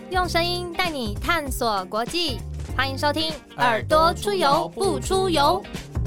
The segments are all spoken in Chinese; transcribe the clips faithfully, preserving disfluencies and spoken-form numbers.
用声音带你探索国际，欢迎收听耳朵出游不出游。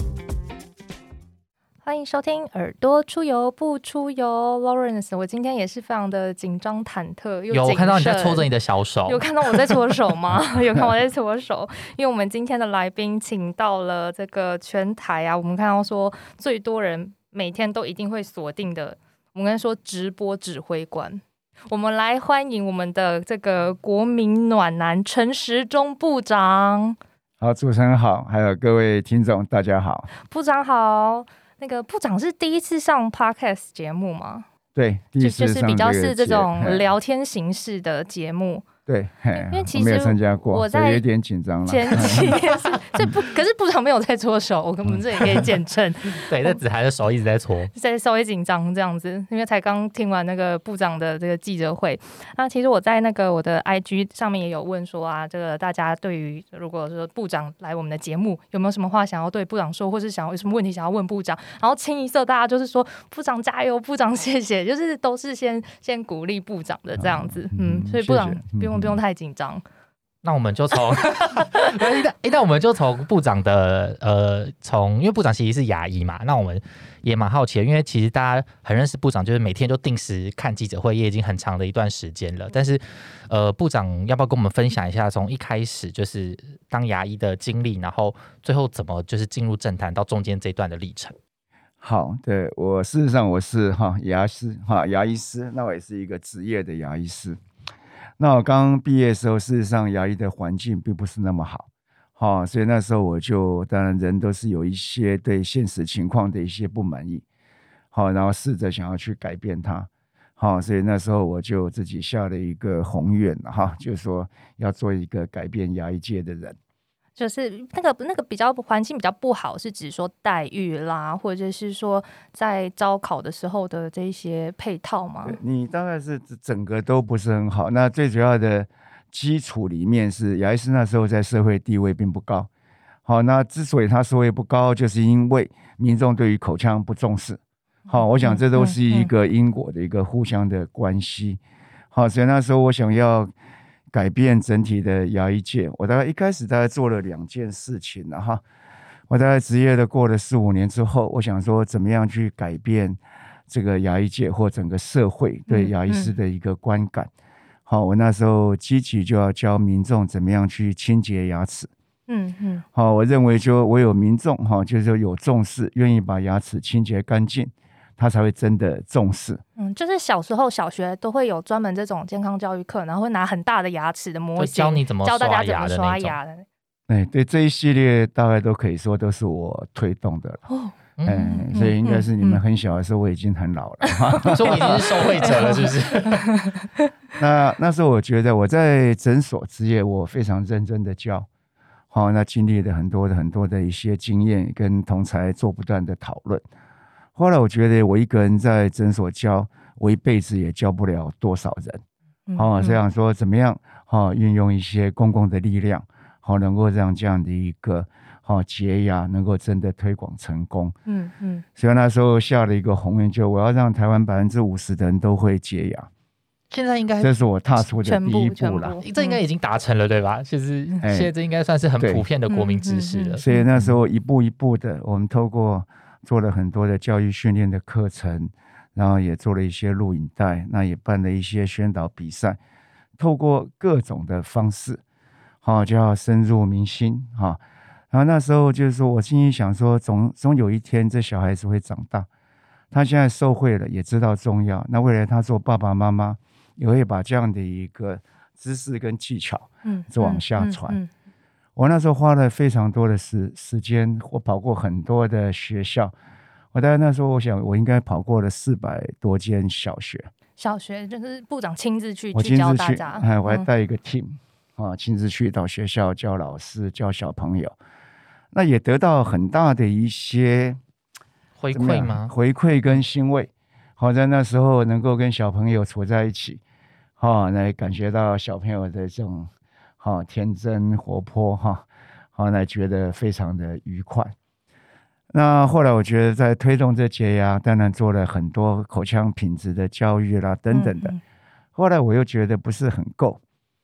欢迎收听耳朵出游不出游 Lawrence， 我今天也是非常的紧张忐忑又谨慎。 有看到你在搓着你的小手？ 有看到我在搓手吗？有看到我在搓手，因为我们今天的来宾请到了这个全台啊，我们看到说最多人每天都一定会锁定的，我们跟说直播指挥官。我们来欢迎我们的这个国民暖男陈时中部长。 好，主持人好，还有各位听众大家好。 部长好。那个部长是第一次上 podcast 节目吗？ 对，第一次上、这个、 就是比较是这种聊天形式的节目。 对， 因为其实我没有参加过， 我在有点紧张了。 前期也是，所以不，可是部长没有在搓手，我们这里可以见证。 对，那子涵的手一直在搓， 在稍微紧张这样子，因为才刚听完那个部长的这个记者会。那其实我在那个我的 I G 上面也有问说啊，这个大家对于如果说部长来我们的节目，有没有什么话想要对部长说，或是想要有什么问题想要问部长？然后清一色大家就是说部长加油，部长谢谢，就是都是先先鼓励部长的这样子。嗯，嗯所以部长不用、嗯、不用太紧张。 那我们就从欸，那我们就从部长的呃，从因为部长其实是牙医嘛，那我们也蛮好奇的，因为其实大家很认识部长，就是每天就定时看记者会，也已经很长的一段时间了。但是呃，部长要不要跟我们分享一下，从一开始就是当牙医的经历，然后最后怎么就是进入政坛到中间这一段的历程？ 好，对我事实上我是哈牙师哈牙医师，那我也是一个职业的牙医师。那我刚毕业的时候，事实上牙医的环境并不是那么好，哦、所以那时候我就当然人都是有一些对现实情况的一些不满意，好、哦，然后试着想要去改变它，好、哦，所以那时候我就自己下了一个宏愿，哈、哦，就是说要做一个改变牙医界的人。 就是那个那个比较环境比较不好，是指说待遇啦，或者是说在招考的时候的这些配套吗？ 你大概是整个都不是很好。那最主要的基础里面是牙医师那时候在社会地位并不高。好，那之所以他社会不高，就是因为民众对于口腔不重视。好，我想这都是一个因果的一个互相的关系。好，所以那时候我想要改变整体的牙医界，我大概一开始大概做了两件事情了哈。我大概职业的过了四五年之后，我想说怎么样去改变这个牙医界或整个社会对牙医师的一个观感。好、嗯嗯，我那时候积极就要教民众怎么样去清洁牙齿。嗯嗯，好，我认为就我有民众哈，就是有重视，愿意把牙齿清洁干净，他才会真的重视。 嗯，就是小时候小学都会有专门这种健康教育课，然后会拿很大的牙齿的模型， 教你怎么教大家怎么刷牙的。 对对，这一系列大概都可以说都是我推动的了。哦，嗯，嗯所以应该是你们很小的时候，我已经很老了， 嗯、所以我已经是受惠者了，是不是？ 那那时候我觉得我在诊所职业，我非常认真的教。好、哦，那经历了很多的很多的一些经验，跟同儕做不断的讨论。后来我觉得我一个人在诊所教，我一辈子也教不了多少人。好、嗯，这样、哦、说怎么样？好、哦，运用一些公共的力量，好、哦，能够让这样的一个好、哦、洁牙能够真的推广成功。嗯嗯。所以那时候下了一个宏愿，就我要让台湾百分之五十的人都会洁牙。 现在应该这是我踏出的第一步了， 这应该已经达成了，对吧？就是现在这应该算是很普遍的国民知识了。 所以那时候一步一步的，我们透过做了很多的教育训练的课程，然后也做了一些录影带，那也办了一些宣导比赛，透过各种的方式，好、哦、就要深入民心哈、哦。然后那时候就是说我心里想说，总总有一天这小孩子会长大，他现在受惠了，也知道重要，那未来他做爸爸妈妈，也会把这样的一个知识跟技巧，嗯，往下传。嗯嗯嗯嗯我那时候花了非常多的时时间，我跑过很多的学校。我大概那时候，我想我应该跑过了四百多间小学。 小学就是部长亲自去我亲自去教大家， 哎，我还带一个 team、嗯、啊，亲自去到学校教老师、教小朋友。那也得到很大的一些回馈吗？ 回馈跟欣慰。好在那时候能够跟小朋友处在一起，哈、哦，来感觉到小朋友的这种。好、哦、天真活泼哈，好、哦、那觉得非常的愉快。那后来我觉得在推动这洁牙，当然做了很多口腔品质的教育啦等等的。嗯嗯后来我又觉得不是很够，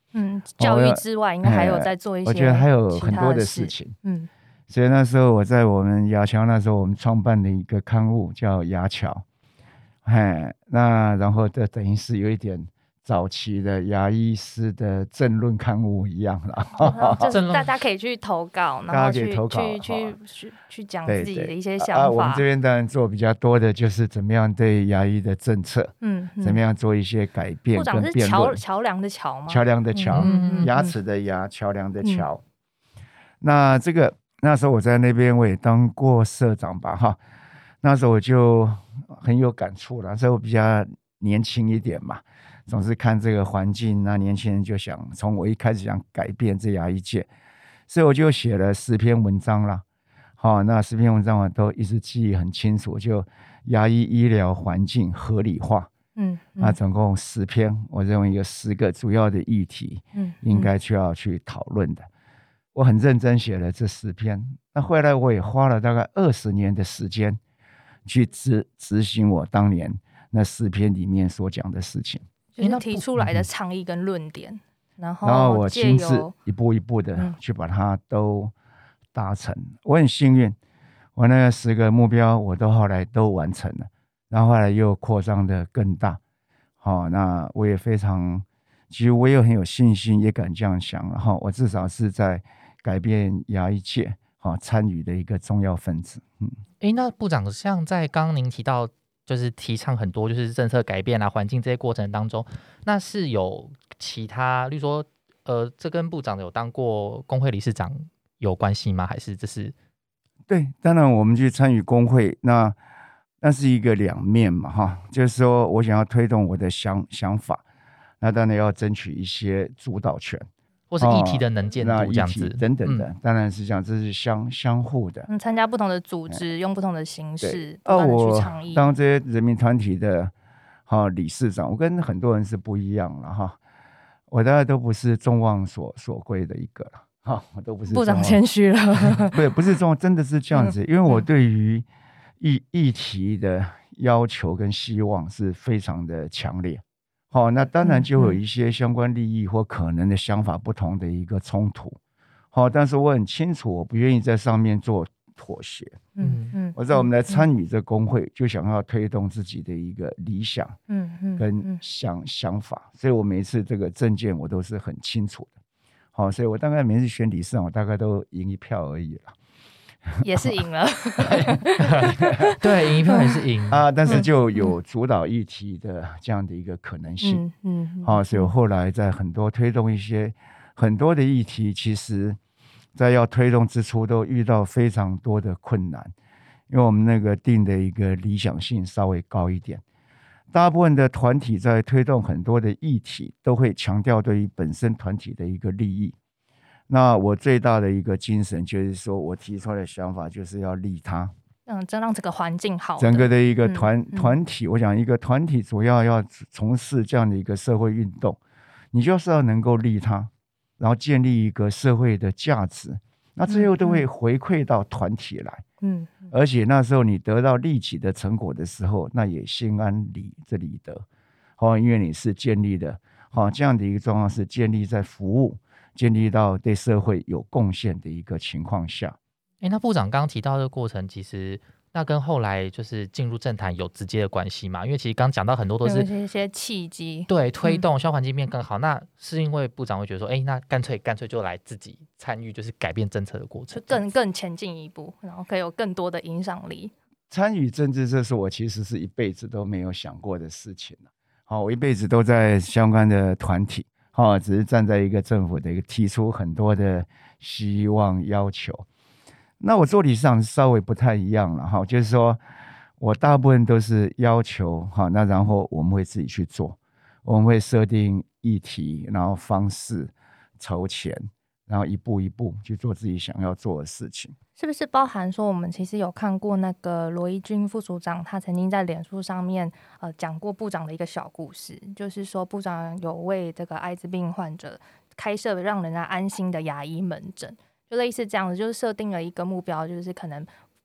嗯，教育之外，应该还有在做一些， 我觉得还有很多的事情。嗯，所以那时候我在我们牙桥，那时候我们创办的一个刊物叫牙桥，哎，那然后这等于是有一点早期的牙医师的政论刊物一样了， 嗯、就是大家可以去投稿，然后去去去去去讲自己的一些想法。 啊，我们这边当然做比较多的就是怎么样对牙医的政策，嗯，嗯怎么样做一些改变。 部长是桥桥梁的桥吗？ 桥梁的桥，嗯、牙齿的牙，桥梁的桥。嗯、那这个那时候我在那边我也当过社长吧，哈，那时候我就很有感触了，所以我比较年轻一点嘛。总是看这个环境，那年轻人就想从我一开始想改变这牙医界，所以我就写了十篇文章啦。好、哦，那十篇文章我都一直记忆很清楚，就牙医医疗环境合理化。嗯，嗯那总共十篇，我认为有十个主要的议题，嗯，应该就要去讨论的。我很认真写了这十篇，那后来我也花了大概二十年的时间去执执行我当年那十篇里面所讲的事情。 就是提出来的倡议跟论点，嗯、然后然后我亲自一步一步的去把它都达成。嗯、我很幸运，我那十个目标我都后来都完成了，然后后来又扩张的更大。好、哦，那我也非常，其实我也很有信心，也敢这样想。然后我至少是在改变牙医界好、哦、参与的一个重要分子。嗯， 诶，那部长像在刚刚您提到。就是提倡很多就是政策改变啊、环境这些过程当中，那是有其他，例如说，呃，这跟部长有当过工会理事长有关系吗？还是这是？ 对，当然我们去参与工会，那那是一个两面嘛，哈，就是说我想要推动我的想想法，那当然要争取一些主导权。 或是议题的能见度这样子、 哦、等等的、嗯，当然是这样，这是相相互的。 嗯，参加不同的组织，嗯、用不同的形式，不断的去倡议。 我当这些人民团体的哈、哦、理事长，我跟很多人是不一样了哈。我大概都不是众望所所归的一个了哈，我都不是。 部长谦虚了， 对，不是众望，真的是这样子，嗯、因为我对于议议题的要求跟希望是非常的强烈。好、哦，那当然就有一些相关利益或可能的想法不同的一个冲突。好、哦，但是我很清楚，我不愿意在上面做妥协。嗯嗯，我知道我们来参与这工会，就想要推动自己的一个理想，嗯嗯，跟想想法，所以我每一次这个政见我都是很清楚的。好、哦，所以我大概每次选理事长，我大概都赢一票而已了。 也是赢了， 对，赢一票也是赢啊，但是就有主导议题的这样的一个可能性，嗯嗯，好、嗯，所以我后来在很多推动一些很多的议题，其实在要推动之初都遇到非常多的困难，因为我们那个定的一个理想性稍微高一点，大部分的团体在推动很多的议题，都会强调对于本身团体的一个利益。那我最大的一个精神就是说，我提出来的想法就是要利他， 嗯，真让这个环境好。 整个的一个团、嗯、团体，我想一个团体主要要从事这样的一个社会运动，你就是要能够利他，然后建立一个社会的价值，那最后都会回馈到团体来。嗯，而且那时候你得到立即的成果的时候，那也心安理这理得。哦，因为你是建立的，哦，这样的一个状况是建立在服务。建立到对社会有贡献的一个情况下。 欸、那部长刚刚提到的过程，其实那跟后来就是进入政坛有直接的关系嘛？因为其实刚讲到很多都是一些契机， 对，推动消环境变更好、嗯。那是因为部长会觉得说，哎、欸，那干脆干脆就来自己参与，就是改变政策的过程， 更更前进一步，然后可以有更多的影响力。 参与政治，这是我其实是一辈子都没有想过的事情。好，我一辈子都在相关的团体。哦，只是站在一个政府的一个提出很多的希望要求，那我做理事长稍微不太一样了哈，就是说我大部分都是要求哈，那然后我们会自己去做，我们会设定议题，然后方式、筹钱，然后一步一步去做自己想要做的事情。 是不是包含说我们其实有看过那个罗一军副署长，他曾经在脸书上面呃讲过部长的一个小故事，就是说部长有为这个艾滋病患者开设让人家安心的牙医门诊，就类似这样子，就是设定了一个目标，就是可能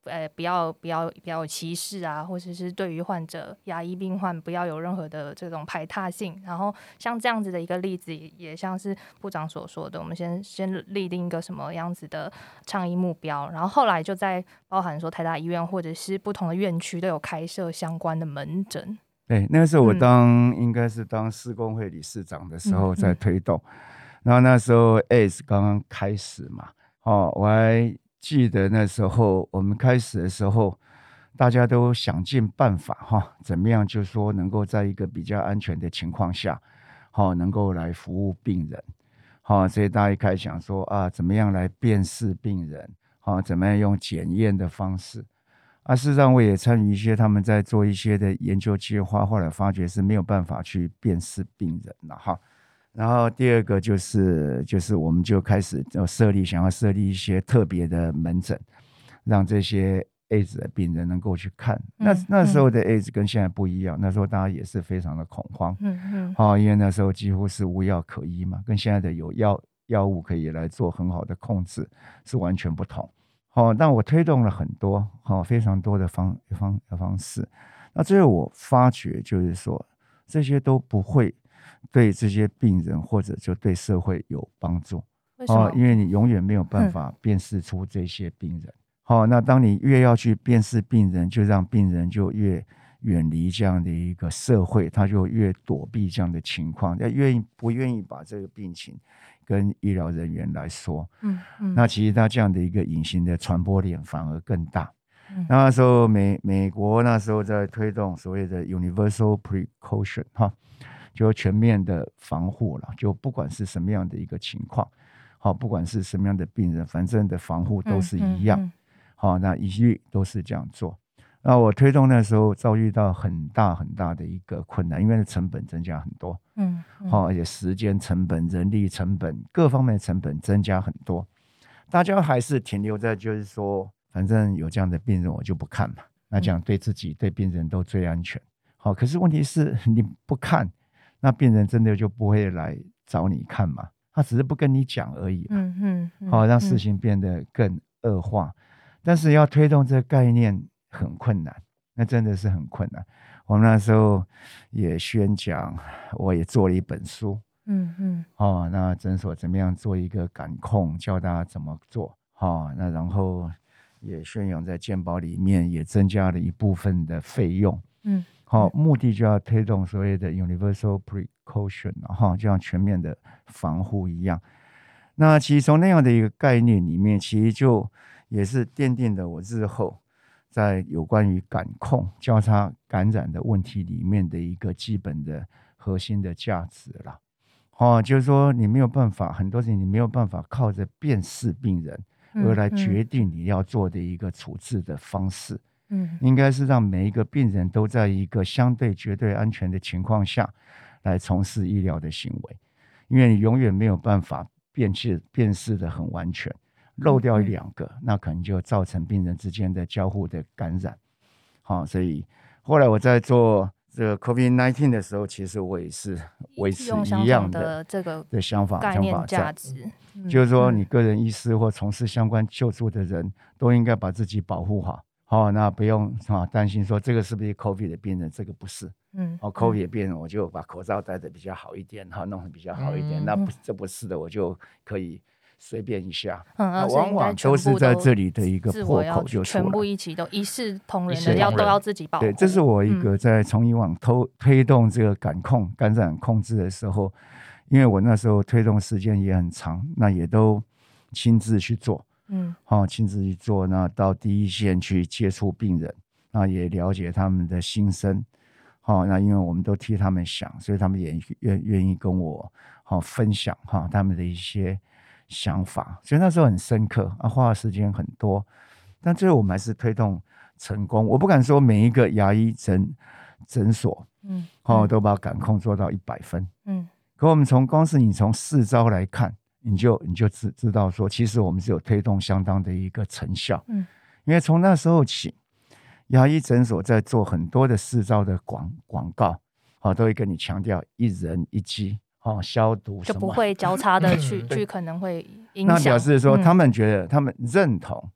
呃，不要不要不要有歧视啊，或者是对于患者牙医病患不要有任何的这种排他性。然后像这样子的一个例子，也像是部长所说的，我们先先立定一个什么样子的倡议目标，然后后来就在包含说台大医院或者是不同的院区都有开设相关的门诊。 对，那个时候我当、嗯、应该是当市工会理事长的时候在推动，嗯嗯、然后那时候 A I D S 刚刚开始嘛，哦，我还记得那时候我们开始的时候，大家都想尽办法哈、哦，怎么样就说能够在一个比较安全的情况下，哦，能够来服务病人，好、哦，所以大家一开始想说啊，怎么样来辨识病人，好、哦，怎么样用检验的方式。啊，事实上我也参与一些他们在做一些的研究计划，后来发觉是没有办法去辨识病人了哈。然后第二个就是就是我们就开始设立想要设立一些特别的门诊，让这些 A I D S 的病人能够去看。嗯、那那时候的 A I D S 跟现在不一样，那时候大家也是非常的恐慌，嗯嗯，哦，因为那时候几乎是无药可医嘛，跟现在的有药药物可以来做很好的控制是完全不同。哦，但我推动了很多，哦，非常多的方方方式。那最后我发觉，就是说这些都不会对这些病人或者就对社会有帮助。 为什么？ 哦，因为你永远没有办法辨识出这些病人。好、嗯哦，那当你越要去辨识病人，就让病人就越远离这样的一个社会，他就越躲避这样的情况，要愿意不愿意把这个病情跟医疗人员来说，嗯嗯，那其实他这样的一个隐形的传播链反而更大。嗯、那时候美美国那时候在推动所谓的 universal precaution 哈，就全面的防护了，就不管是什么样的一个情况，好，不管是什么样的病人，反正的防护都是一样，嗯嗯嗯、好，那一律都是这样做。那我推动那时候遭遇到很大很大的一个困难，因为成本增加很多，嗯，嗯哦、而且时间成本、人力成本各方面的成本增加很多，大家还是停留在就是说，反正有这样的病人我就不看嘛，那这样对自己、对病人都最安全。好，可是问题是你不看，那病人真的就不会来找你看嘛？他只是不跟你讲而已嘛，嗯嗯，嗯好，让事情变得更恶化。嗯、但是要推动这个概念很困难，那真的是很困难。我们那时候也宣讲，我也做了一本书，嗯嗯，哦，那诊所怎么样做一个感控，教大家怎么做，哦，那然后也宣扬在健保里面也增加了一部分的费用，嗯，好、哦，目的就要推动所谓的 universal precaution， 哈、哦，就像全面的防护一样。那其实从那样的一个概念里面，其实就也是奠定了我日后在有关于感控交叉感染的问题里面的一个基本的核心的价值了。哦，就是说你没有办法，很多事情你没有办法靠着辨识病人而来决定你要做的一个处置的方式。嗯，应该是让每一个病人都在一个相对绝对安全的情况下来从事医疗的行为，因为你永远没有办法辨识辨识的很完全。漏掉一两个，那可能就造成病人之间的交互的感染。好，所以后来我在做这个 COVID 十九 的时候，其实我也是维持一样的这个的想法概念价值， 嗯、就是说你个人医师或从事相关救助的人都应该把自己保护好。好，那不用啊担心说这个是不是 COVID 的病人，这个不是。嗯，哦 ，COVID 的病人我就把口罩戴得比较好一点，哈，弄得比较好一点。嗯、那不这不是的，我就可以随便一下，嗯，那往往都是在这里的一个破口就出来， 全部一起都一视同仁的，要都要自己保护。 对，这是我一个在从以往推推动这个感控感染控制的时候，因为我那时候推动时间也很长，那也都亲自去做，嗯，好、哦，亲自去做，那到第一线去接触病人，那也了解他们的心声，好、哦，那因为我们都替他们想，所以他们也愿愿意跟我好、哦、分享哈、哦、他们的一些想法，所以那时候很深刻啊，花的时间很多，但最后我们还是推动成功。我不敢说每一个牙医诊诊所，嗯，哦，都把感控做到一百分，嗯，可我们从光是你从四招来看，你就你就知知道说，其实我们是有推动相当的一个成效，嗯，因为从那时候起，牙医诊所在做很多的四招的广广告，哦，都会跟你强调一人一机。哦，消毒什么就不会交叉的去去可能会影响。 那表示说，他们觉得、嗯、他们认同，他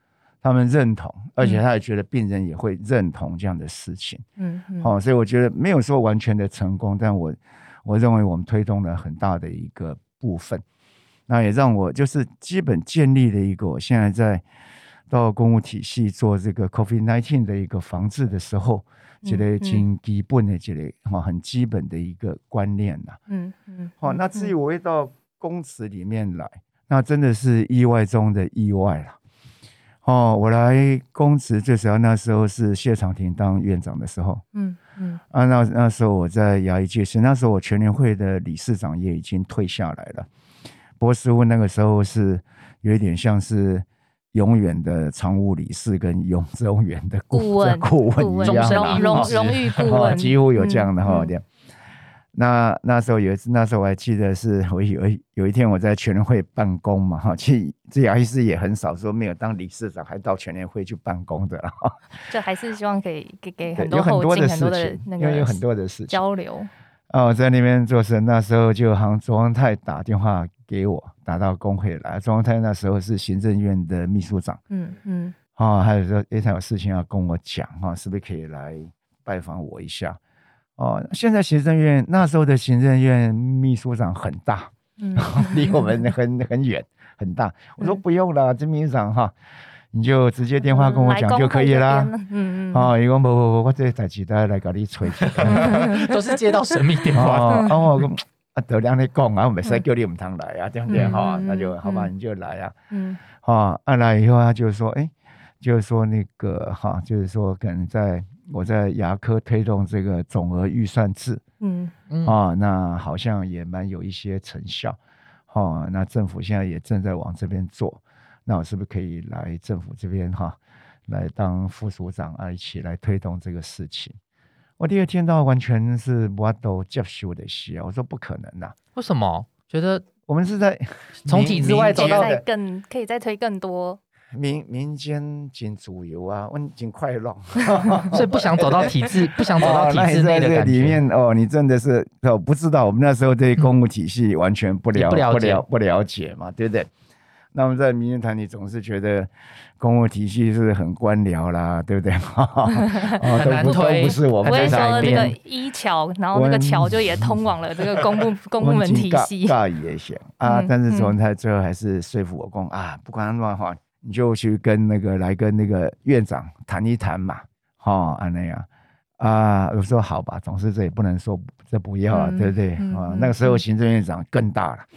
他们认同，而且他也觉得病人也会认同这样的事情。嗯嗯，哦，所以我觉得没有说完全的成功，但我我认为我们推动了很大的一个部分，那也让我就是基本建立了一个我现在在到公务体系做这个 COVID 十九 的一个防治的时候，这个很基本的这个很基本的一个观念啦。嗯嗯，好，那至于我会到公职里面来，那真的是意外中的意外啦。哦，我来公职最主要那时候是谢长廷当院长的时候，嗯嗯，啊，那那时候我在牙医界是那时候我全联会的理事长也已经退下来了，不过似乎那个时候是有一点像是永远的常务理事跟永永远的顾问顾问一样， 荣荣誉顾问， 几乎有这样的哈。嗯嗯，那那时候有一次，那时候我还记得是我有有一天我在全联会办公嘛哈，其实这牙医师也很少说没有当理事长还到全联会去办公的啦。 就还是希望可以给给很多后进很多的那个， 因为有很多的事情交流。 哦，在那边做事，那时候就好像周光泰打电话给我，打到工会来。周光泰那时候是行政院的秘书长，嗯嗯，哦，还有说诶，他有事情要跟我讲哈，是不是可以来拜访我一下？哦，现在行政院那时候的行政院秘书长很大，嗯，离我们很很远很大。我说不用了，这秘书长哈，你就直接电话跟我讲就可以啦。嗯嗯，哦，伊讲不不不，我这代志都来给你吹， 都是接到神秘电话。 哦，啊我讲啊，得两你讲啊，我没使叫你唔通来啊，对不对哈？那就好吧，你就来啊。嗯，好，啊来以后他就说，哎，就是说那个哈，就是说可能在。我在牙科推动这个总额预算制，嗯嗯，啊，那好像也蛮有一些成效，哦，那政府现在也正在往这边做，那我是不是可以来政府这边哈，来当副署长啊，一起来推动这个事情？我第二天到完全是我都接受的事，我说不可能啦。 为什么？觉得我们是在从体制外走到更可以再推更多。 民民间真自由啊，我真快乐， 所以不想走到体制，不想走到体制内的感觉。 里面哦，你真的是哦，不知道我们那时候对公务体系完全不了、嗯、不了解不了不了解嘛，对不对？那我们在民间团体总是觉得公务体系是很官僚啦，对不对？ 哦、很难推， 都不是我们这一边。那个一桥，然后那个桥就也通往了这个公部公部门体系。 大也想啊，但是总裁最后还是说服我讲啊，不管乱话。你就去跟那个来跟那个院长谈一谈嘛，哦，啊那样啊，我说好吧，总是这也不能说这不要啊，嗯、对不对？嗯啊，那个时候行政院长更大了，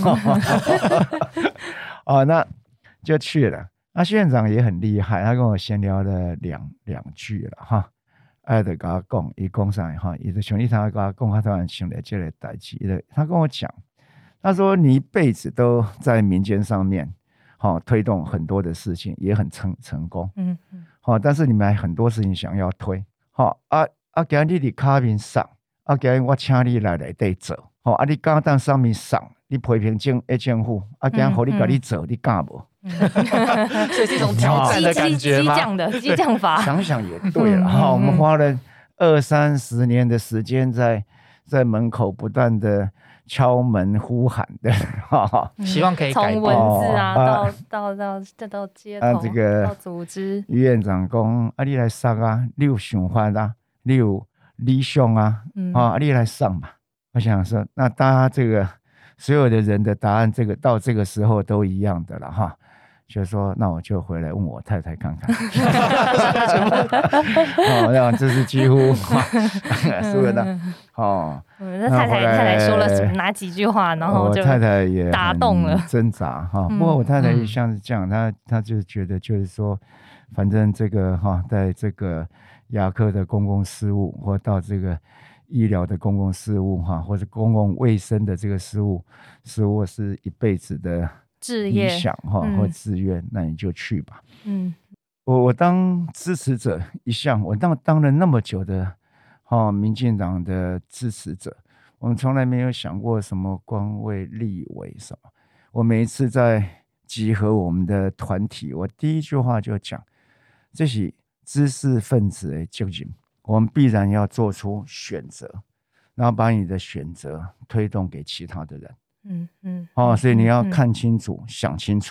哦，那就去了。那院长也很厉害，他跟我闲聊了两两句了哈，哎，就跟他讲，伊讲啥哈，伊就兄弟他跟他讲，他突然想来这个代志的，他跟我讲，他说你一辈子都在民间上面。好、哦，推动很多的事情也很成成功，嗯嗯，好、哦，但是你们还很多事情想要推，好、哦、啊啊，今日你伫卡面上，啊今日我请你来来对做，好、哦、啊，你敢当上面上，你批评政一政府，啊今日好你甲你做，嗯、你敢无？ 所以是一种挑战的感觉吗？ 激将的激将法， 想想也对了，哈、嗯，我们花了二三十年的时间在在门口不断的。敲门呼喊的， 嗯、希望可以改从文字啊，哦、到到到再到街头，啊、这个到组织。 于院长讲啊，你来上啊，你有想法啊，你有理想啊，嗯、啊，你来上吧。我想说，那大家这个所有的人的答案，这个到这个时候都一样的了哈。就说那我就回来问我太太看看，哦，那这是几乎输了的哦。 那太太太太说了哪几句话，然后就太太也打动了挣扎哈。不过我太太一向是这样，她她就觉得就是说，反正这个哈，在这个牙科的公共事务，或到这个医疗的公共事务哈，或者公共卫生的这个事务，事务是一辈子的。 志业理想哈、嗯、或志愿，那你就去吧。嗯，我我当支持者一向，我当当了那么久的哈、哦、民进党的支持者，我们从来没有想过什么官位立委什么。我每一次在集合我们的团体，我第一句话就讲，这是知识分子的责任，我们必然要做出选择，然后把你的选择推动给其他的人。嗯嗯，哦，所以你要看清楚、嗯、想清楚，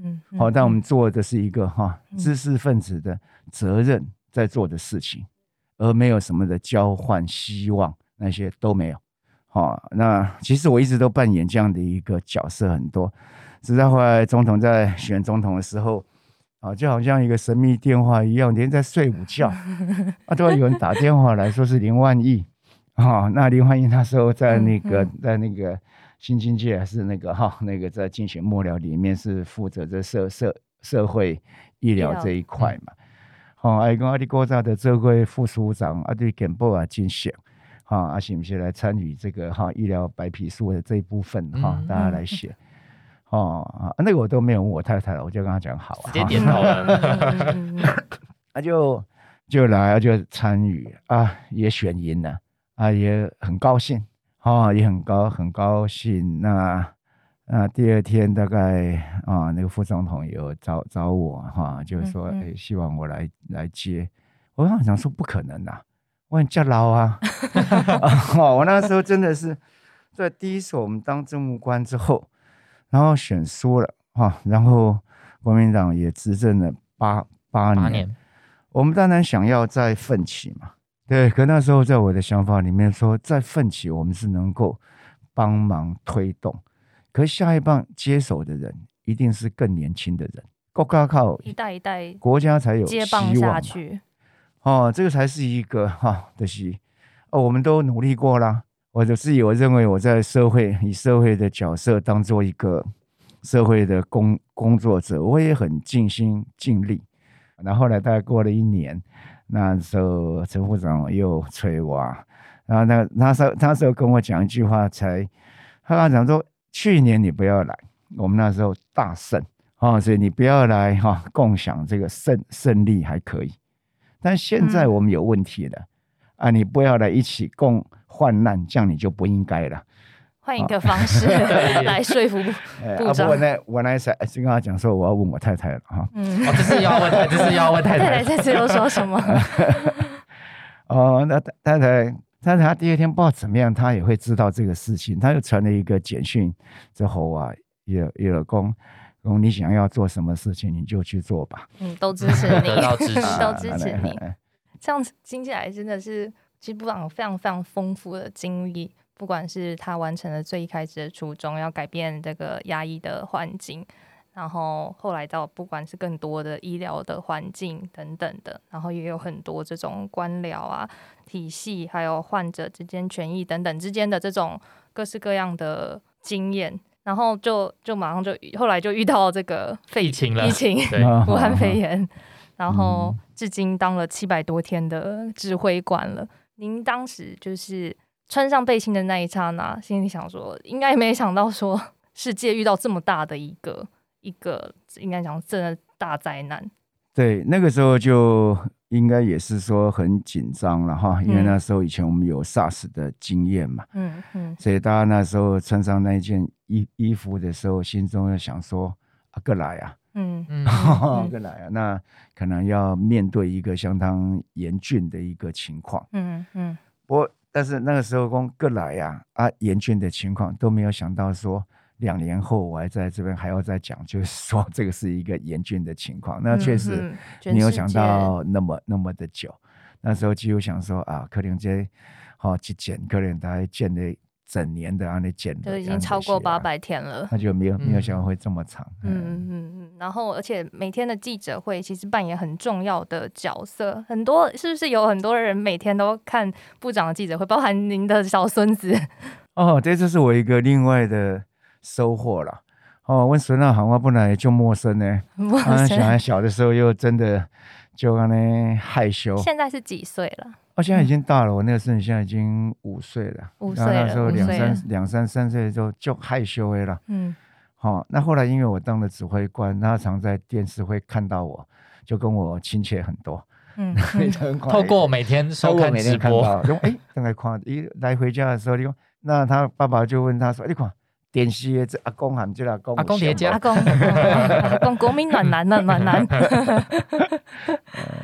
嗯， 好、但我们做的是一个哈知识分子的责任在做的事情，而没有什么的交换希望，那些都没有。好、那其实我一直都扮演这样的一个角色很多，直到后来总统在选总统的时候，啊，就好像一个神秘电话一样，连在睡午觉啊，都会有人打电话来说是林万益啊。那林万益那时候在那个、嗯嗯、在那个新经济还是那个哈那个在竞选幕僚里面是负责这社社社会医疗这一块嘛。好、啊，伊讲啊，你国家的这位副署长啊，对健保啊进行哈啊，是不是来参与这个哈医疗白皮书的这一部分哈、嗯，大家来写。哦啊，那个我都没有问我太太了，我就跟她讲好、啊， 直接点头了， 啊就就来就参与啊，也选赢了啊，也很高兴啊，也很高很高兴。那那第二天大概啊，那个副总统有找找我哈、啊，就是说、嗯嗯欸、希望我来来接。我想想说不可能啊，我很叫老啊，啊，我那时候真的是在第一次我们当政务官之后。然后选输了哈，然后国民党也执政了八八年，年我们当然想要再奋起嘛，对。可那时候在我的想法里面说，再奋起我们是能够帮忙推动，可下一棒接手的人一定是更年轻的人，国家靠一代一代国家才有接棒下去， 哦，这个才是一个哈的是哦，我们都努力过啦。我就自己我认为我在社会以社会的角色当做一个社会的工工作者，我也很尽心尽力。然后后来大概过了一年，那时候陈副长又催我，然后那那时候那时候跟我讲一句话才，他刚讲说去年你不要来，我们那时候大胜啊、哦，所以你不要来哈、哦，共享这个胜胜利还可以，但现在我们有问题了、嗯、啊，你不要来一起共患难，这样你就不应该了。 换一个方式来说服部长。 我呢，我呢是跟他讲说，我要问我太太了哈。 嗯，哦，这是要问太，这是要问太太。 太太这次又说什么？ 哦，那太太，太太她第二天不知道怎么样，她也会知道这个事情，她又传了一个简讯之后啊，也也有公公，你想要做什么事情你就去做吧。 嗯，都支持你， 得到支持， 都支持你。这样听起来真的是，其实部长有非常非常丰富的经历。不管是他完成了最一开始的初衷，要改变这个压抑的环境，然后后来到不管是更多的医疗的环境等等的，然后也有很多这种官僚啊、体系，还有患者之间权益等等之间的这种各式各样的经验，然后就就马上就后来就遇到这个肺疫情了， 疫情武汉肺炎，然后至今当了七百多天的指挥官了。您当时就是穿上背心的那一刹那，心里想说，应该没想到说世界遇到这么大的一个一个，应该讲真的大灾难。 对，那个时候就应该也是说很紧张了哈，因为那时候以前我们有 SARS 的经验嘛，嗯嗯，所以大家那时候穿上那件衣衣服的时候，心中就想说啊，过来啊，嗯嗯，过来啊，那可能要面对一个相当严峻的一个情况，嗯嗯，不过。但是那个时候说过来呀、啊，啊，严峻的情况都没有想到说，两年后我还在这边还要再讲，就是说这个是一个严峻的情况。那确实没有想到那么那么的久。那时候几乎想说啊，可能这好去减，可能大概减了整年的让你减， 就已经超过八百天了。 那就没有没有想到会这么长。 嗯嗯嗯。然后，而且每天的记者会其实扮演很重要的角色，很多是不是有很多人每天都看部长的记者会，包含您的小孙子？ 哦，这就是我一个另外的收获了。哦，我孙子喊我本来就陌生呢，陌生。啊、小孩小的时候又真的就安尼害羞。 现在是几岁了？ 哦，现在已经大了。我那个孙子现在已经五岁了， 五岁了。 那时候两三两三三岁就就害羞的了。嗯。好、哦，那后来因为我当了指挥官，他常在电视会看到我，就跟我亲切很多。嗯， 嗯透过每天收看直播， 哎，欸，等来看，一来回家的时候，你说，那他爸爸就问他说：“你看电视的这阿公喊这阿公， 阿公叠加， 阿公，阿公国民暖男呢，暖男。” 呃，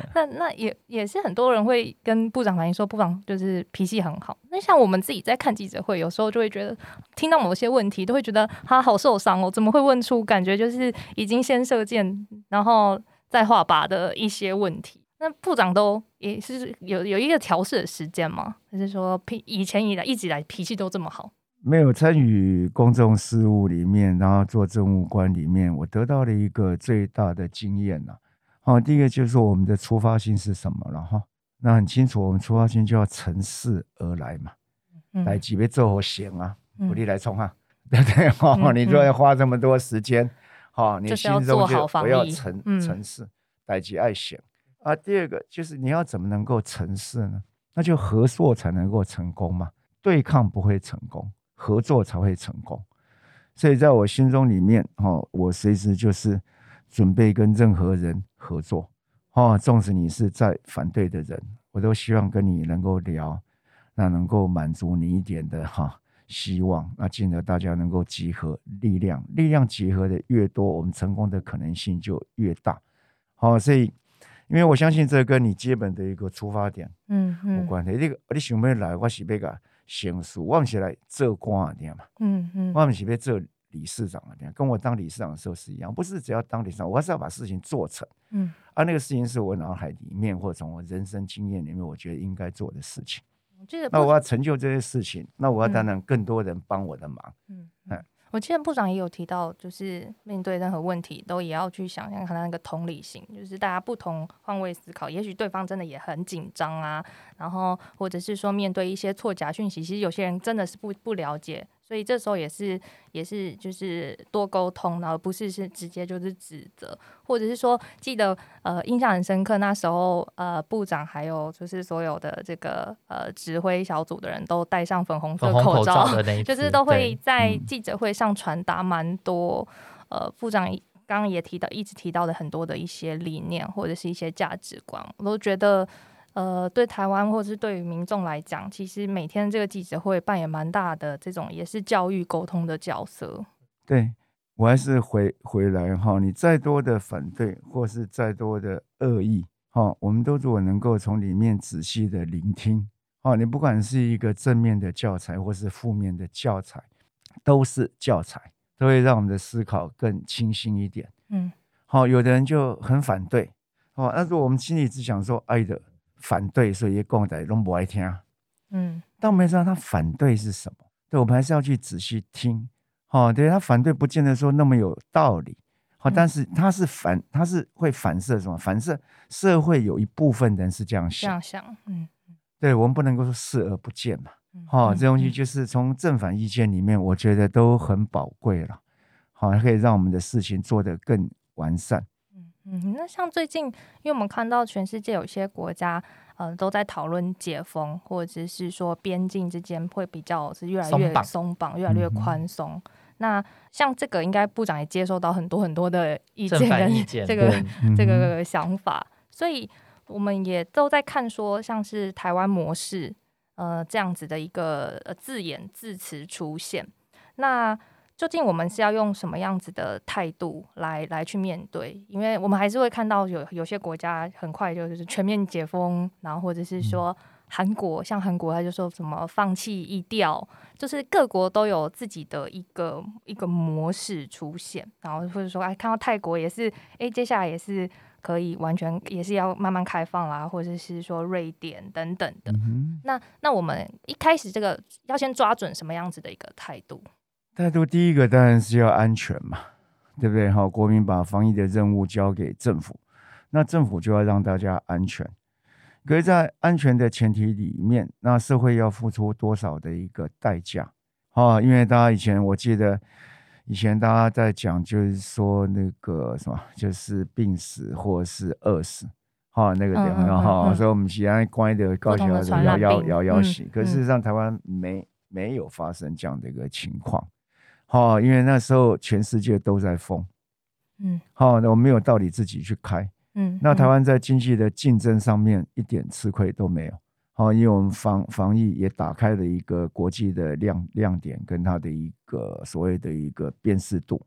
那那也也是很多人会跟部长反映说，部长就是脾气很好。那像我们自己在看记者会，有时候就会觉得听到某些问题，都会觉得他好受伤哦，怎么会问出感觉就是已经先射箭，然后再画靶的一些问题？那部长都也是有有一个调试的时间吗？还是说以前以来一直以来脾气都这么好？ 没有参与公众事务里面，然后做政务官里面，我得到了一个最大的经验呐、啊。好，第一个就是说我们的出发心是什么了哈？那很清楚，我们出发心就要乘势而来嘛。来几杯做好行啊，鼓励来冲啊，对不对？哈、嗯，你如果要花这么多时间，哈、嗯，你心中就我要乘乘势，来几爱行啊。第二个就是你要怎么能够乘势呢？那就合作才能够成功嘛，对抗不会成功。合作才会成功，所以在我心中里面，哦，我随时就是准备跟任何人合作，哦，纵使你是在反对的人，我都希望跟你能够聊，那能够满足你一点的哈、哦、希望，那进而大家能够集合力量，力量集合的越多，我们成功的可能性就越大。好、哦，所以因为我相信这跟你基本的一个出发点，嗯嗯，有关系。你你想要来，我是要个。成事，我不是来做官的嘛，嗯嗯，我不是要做理事长的，跟我当理事长的时候是一样，不是只要当理事长，我还是要把事情做成，嗯，啊，那个事情是我脑海里面或者从我人生经验里面，我觉得应该做的事情。那我要成就这些事情，那我要当然更多人帮我的忙，嗯嗯。 我记得部长也有提到，就是面对任何问题都也要去想想看他那个同理心，就是大家不同换位思考，也许对方真的也很紧张啊，然后或者是说面对一些错假讯息，其实有些人真的是不不了解，所以这时候也是也是就是多沟通，然后不是是直接就是指责，或者是说记得呃印象很深刻，那时候呃部长还有就是所有的这个呃指挥小组的人都戴上粉红色口罩， 口罩的那一次就是都会在记者会上传达蛮多、嗯、呃部长刚刚也提到一直提到的很多的一些理念或者是一些价值观，我都觉得呃，对台湾或是对于民众来讲，其实每天这个记者会扮演蛮大的这种也是教育沟通的角色。 对，我还是回回来哈，你再多的反对或是再多的恶意哈，我们都如果能够从里面仔细的聆听哈，你不管是一个正面的教材或是负面的教材，都是教材，都会让我们的思考更清晰一点。嗯，好，有的人就很反对哦，那如果我们心里只想说爱的。反对，所以也讲的都不爱听。嗯，但我们知道他反对是什么，对，我们还是要去仔细听。哦，对，他反对不见得说那么有道理。好、哦，但是他是反，他是会反射什么？反射社会有一部分人是这样想， 这样想，嗯， 对，我们不能够说视而不见嘛。好、哦，这东西就是从正反意见里面，我觉得都很宝贵了。好、哦，可以让我们的事情做得更完善。 嗯，那像最近，因为我们看到全世界有些国家，呃，都在讨论解封，或者是说边境之间会比较是越来越松绑，越来越宽松。嗯、那像这个，应该部长也接受到很多很多的意见跟这个这个想法，所以我们也都在看说，像是台湾模式，呃，这样子的一个字眼字词出现，那。究竟我们是要用什么样子的态度来来去面对？因为我们还是会看到有有些国家很快就是全面解封，然后或者是说韩国，像韩国他就说什么放弃疫调，就是各国都有自己的一个一个模式出现，然后或者说哎看到泰国也是，哎接下来也是可以完全也是要慢慢开放啦，或者是说瑞典等等的。嗯、那那我们一开始这个要先抓准什么样子的一个态度？ 态度第一个当然是要安全嘛，对不对？好，国民把防疫的任务交给政府，那政府就要让大家安全。可是，在安全的前提里面，那社会要付出多少的一个代价？啊，因为大家以前我记得，以前大家在讲，就是说那个什么，就是病死或是饿死，哈，那个点哈，所以我们西安关的高桥的摇摇摇摇死。可是事实上，台湾没没有发生这样的一个情况。好、哦，因为那时候全世界都在封，嗯，好、哦，那我没有道理自己去开，嗯，那台湾在经济的竞争上面一点吃亏都没有，好、哦，因为我们防防疫也打开了一个国际的亮亮点跟它的一个所谓的一个辨识度，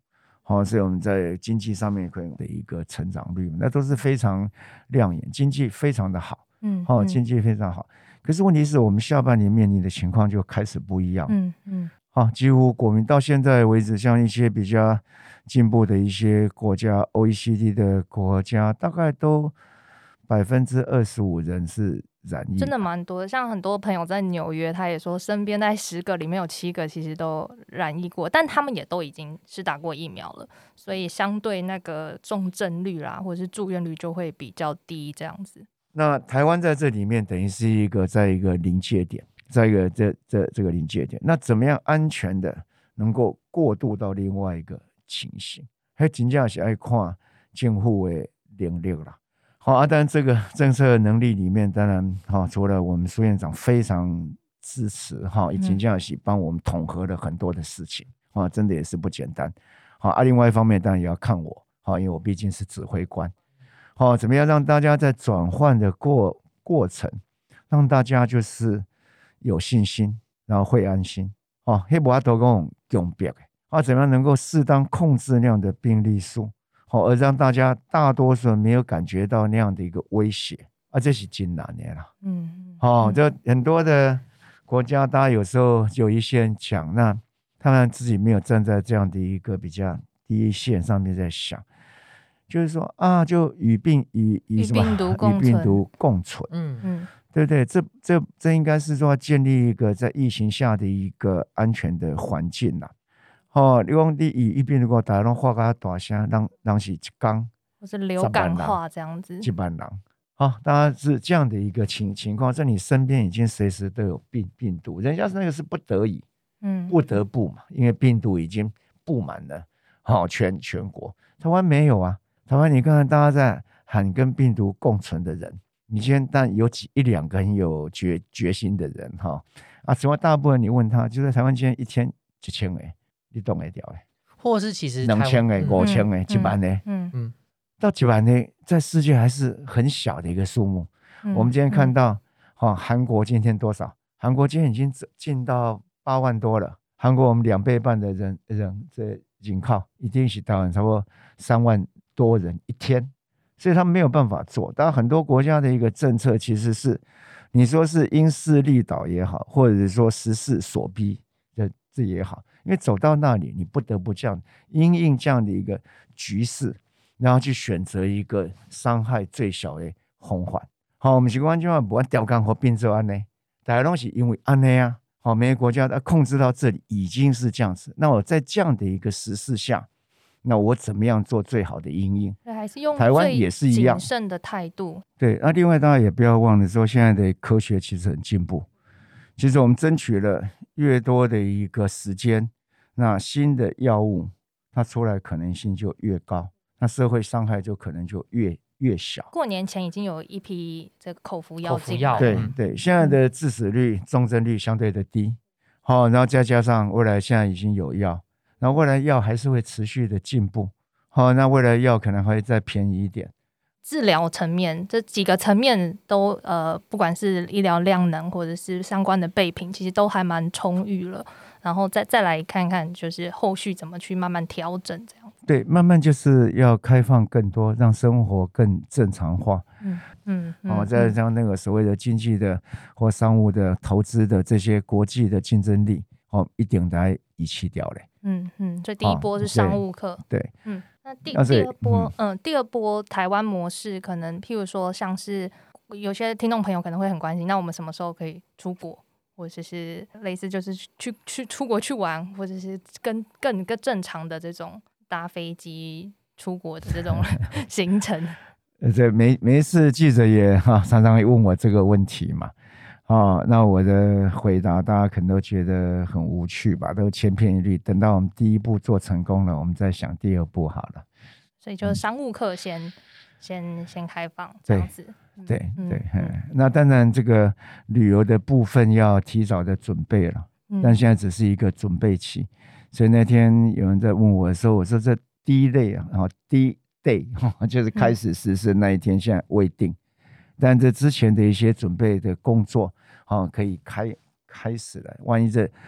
好，所以我们在经济上面可以的一个成长率，那都是非常亮眼，经济非常的好， 嗯， 好，经济非常好。可是问题是我们下半年面临的情况就开始不一样， 嗯嗯， 好，几乎国民到现在为止，像一些比较进步的一些国家 ，O E C D 的国家，大概都百分之二十五人是染疫， 真的蛮多的。像很多朋友在纽约，他也说身边在十个里面有七个其实都染疫过，但他们也都已经是打过疫苗了，所以相对那个重症率啦，或者是住院率就会比较低这样子。 那台湾在这里面等于是一个在一个临界点，在一个这这这个临界点，那怎么样安全的能够过渡到另外一个情形？还真正是要看政府的能力啦。好啊，但这个政策能力里面，当然哈，除了我们苏院长非常支持哈，也真正是帮我们统合了很多的事情啊，真的也是不简单。好啊，另外一方面当然也要看我，好，因为我毕竟是指挥官。好，怎么样让大家在转换的过过程，让大家就是有信心，然后会安心。哦，那不要都讲强迫的，啊，怎么样能够适当控制那样的病例数？好，而让大家大多数人没有感觉到那样的一个威胁啊，这是真难的啦。嗯，好、哦，就很多的国家，大家有时候有一些人讲，那他们自己没有站在这样的一个比较第一线上面在想，就是说啊，就与病与与什么病毒共与病毒共存，嗯嗯，对不对？这这这应该是说建立一个在疫情下的一个安全的环境啦。哦，你讲你以一边如果大家拢画个大声，让让是一缸， 或是流感化这样子， 一万人，好、哦，当然是这样的一个情情况，在你身边已经随时都有病病毒，人家那个是不得已，嗯，不得不嘛，因为病毒已经布满了，好、哦、全全国，台湾没有啊，台湾你看看大家在喊跟病毒共存的人，你今天但有几一两个很有决决心的人哈、哦、啊，此外大部分你问他，就在台湾今天一天一千个。你懂得掉哎， 或者是其实两千哎、五千哎、一万哎，嗯嗯，到几万呢，在世界还是很小的一个数目。嗯、我们今天看到，哈、嗯，韩、哦、国今天多少？韩国今天已经进到八万多了。韩国我们两倍半的人人这人口，一定是台湾差不多三万多人一天，所以他们没有办法做。当然，很多国家的一个政策其实是，你说是因势利导也好，或者是说时势所逼的这也好。因为走到那里，你不得不这样因应这样的一个局势，然后去选择一个伤害最小的方法。好，我们习惯就不按调岗和变做安呢，大家都是因为安呢啊，好，每个国家控制到这里已经是这样子。那我在这样的一个时势下，那我怎么样做最好的因应？ 还是用台湾也是一样谨慎的态度。 对，那、啊、另外大家也不要忘了说，现在的科学其实很进步。其实我们争取了越多的一个时间，那新的药物它出来可能性就越高，那社会伤害就可能就越越小。 过年前已经有一批这个口服药进来， 对对，现在的致死率、重症率相对的低，好、哦，然后再加上未来现在已经有药，然后未来药还是会持续的进步，好、哦，那未来药可能会再便宜一点。 治疗层面这几个层面都呃，不管是医疗量能或者是相关的备品，其实都还蛮充裕了。然后再再来看看，就是后续怎么去慢慢调整，这样。 对，慢慢就是要开放更多，让生活更正常化。嗯嗯，哦，再让那个所谓的经济的或商务的投资的这些国际的竞争力，哦，一定来遗弃掉嘞。 嗯嗯，所以第一波是商务课。 哦、对， 嗯。那第第二波，嗯、呃，第二波台湾模式可能，譬如说，像是有些听众朋友可能会很关心，那我们什么时候可以出国，或者是类似就是去去出国去玩，或者是跟更更正常的这种搭飞机出国的这种行程。 呃，这每每一次记者也哈、啊、常常会问我这个问题嘛，啊，那我的回答大家可能都觉得很无趣吧，都千篇一律。等到我们第一步做成功了，我们再想第二步好了。 所以就是商务课先、嗯、先先开放这样子。 对对对、嗯嗯，那当然这个旅游的部分要提早的准备了、嗯，但现在只是一个准备期。所以那天有人在问我的时候，我说这第一类啊，第一 day 就是开始实施那一天，现在未定。但这之前的一些准备的工作，哦、可以开开始了。万一这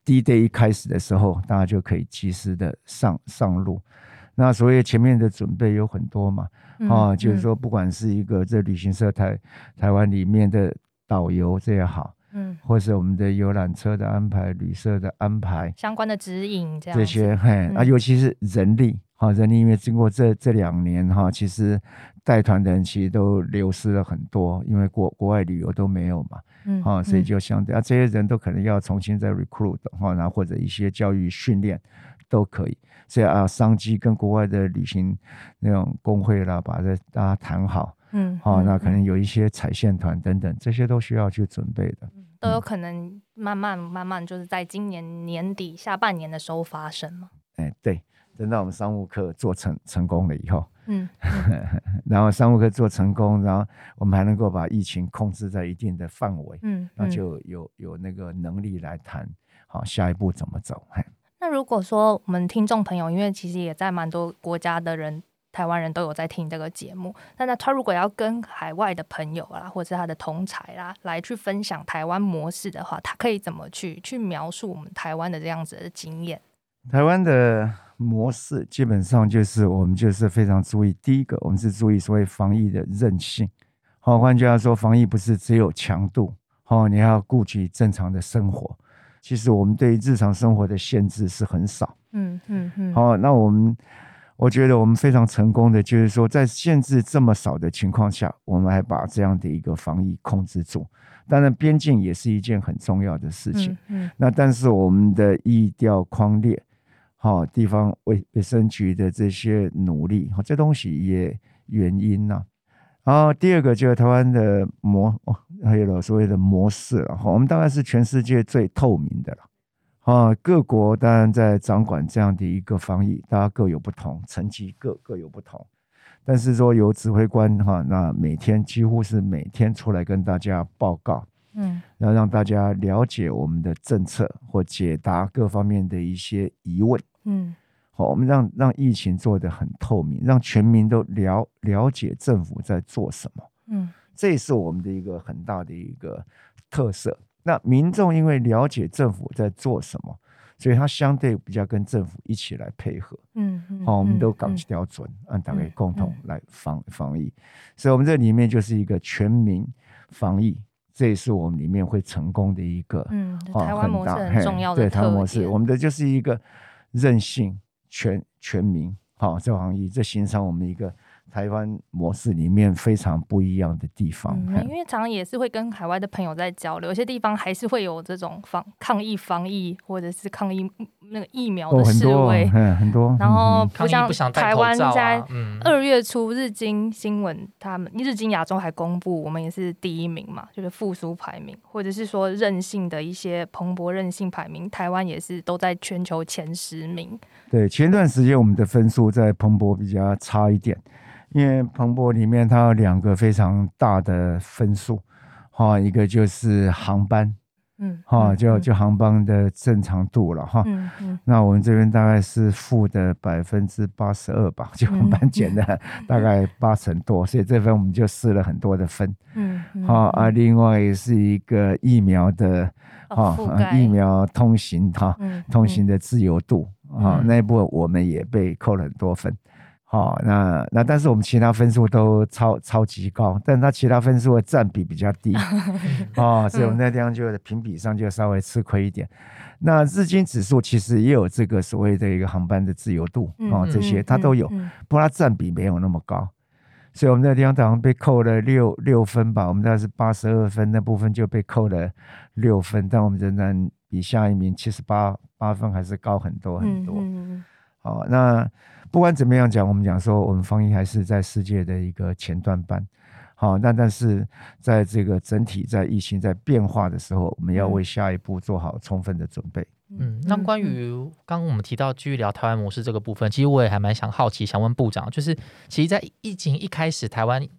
D day 一开始的时候，大家就可以及时的上上路。那所以前面的准备有很多嘛，嗯、啊，就是说不管是一个这旅行社台台湾里面的导游这也好，嗯，或是我们的游览车的安排、旅社的安排、 相关的指引这样这些，嘿、嗯、啊，尤其是人力，哈，人力因为经过这这两年哈，其实带团的人其实都流失了很多，因为国国外旅游都没有嘛，嗯，啊，所以就相对啊，这些人都可能要重新再 recruit 哈，然后或者一些教育训练都可以。所以啊，商机跟国外的旅行那种工会啦，把这大家谈好，嗯，好、哦，那可能有一些踩线团等等，这些都需要去准备的， 都有可能慢慢慢慢就是在今年年底下半年的时候发生嘛。 哎，对，等到我们商务课做成成功了以后，嗯，嗯然后商务课做成功，然后我们还能够把疫情控制在一定的范围，嗯，那就有有那个能力来谈，好，下一步怎么走，嘿。 那如果说我们听众朋友，因为其实也在蛮多国家的人，台湾人都有在听这个节目，那那他如果要跟海外的朋友啦，或者是他的同侪啦，来去分享台湾模式的话，他可以怎么去去描述我们台湾的这样子的经验？ 台湾的模式基本上就是我们就是非常注意，第一个我们是注意所谓防疫的韧性，好，换句话说，防疫不是只有强度，好，你要顾及正常的生活。其实我们对日常生活的限制是很少，嗯嗯嗯。好，那我们我觉得我们非常成功的，就是说在限制这么少的情况下，我们还把这样的一个防疫控制住。当然，边境也是一件很重要的事情。嗯嗯、那但是我们的疫调匡列，好、地方卫卫生局的这些努力，好，这东西也原因呐、啊。然后第二个就是台湾的模，哦、还有所谓的模式了。我们当然是全世界最透明的了。啊，各国当然在掌管这样的一个防疫，大家各有不同，成绩各各有不同。但是说由指挥官哈，那每天几乎是每天出来跟大家报告，嗯，然后让大家了解我们的政策或解答各方面的一些疑问，嗯。好，我们让让疫情做得很透明，让全民都了了解政府在做什么。嗯，这也是我们的一个很大的一个特色。那民众因为了解政府在做什么，所以他相对比较跟政府一起来配合。嗯嗯，好，我们都讲标准，按大家共同来防防疫。所以，我们这里面就是一个全民防疫，这也是我们里面会成功的一个嗯， 台湾模式很重要的特点。 对，台湾模式，我们的就是一个韧性。全全民好，这防疫这形成我们一个台湾模式里面非常不一样的地方。 嗯，因为常常也是会跟海外的朋友在交流，有些地方还是会有这种防抗疫防疫或者是抗疫那个疫苗的示威， 哦、很多、嗯、很多。 然后不像不想台湾在二月初日经新闻，他们日经亚洲还公布我们也是第一名嘛，就是复苏排名，或者是说韧性的一些蓬勃韧性排名，台湾也是都在全球前十名。 对，前段时间我们的分数在彭博比较差一点，因为彭博里面它有两个非常大的分数，哈，一个就是航班，嗯，哈，就就航班的正常度了哈，嗯嗯，那我们这边大概是负的百分之八十二吧，就航班减的大概八成多，所以这份我们就试了很多的分，嗯，好啊，另外也是一个疫苗的，哈、哦啊，疫苗通行哈，嗯、通行的自由度。哦、那一部分我们也被扣了很多分，好、哦，那那但是我们其他分数都超超级高，但它其他分数的占比比较低，哦，所以我们那地方就评比上就稍微吃亏一点。那日经指数其实也有这个所谓的一个航班的自由度，哦，这些它都有，不过它占比没有那么高，所以我们那地方好像被扣了六六分吧，我们大概是八十二分，那部分就被扣了六分，但我们仍然比下一名七十八八分还是高很多很多。嗯嗯好，那不管怎么样讲，我们讲说我们防疫还是在世界的一个前段班。好，那但是在这个整体在疫情在变化的时候，我们要为下一步做好充分的准备。 嗯，那关于刚刚我们提到继续聊台湾模式这个部分，其实我也还蛮想好奇，想问部长，就是其实，在疫情一开始，台湾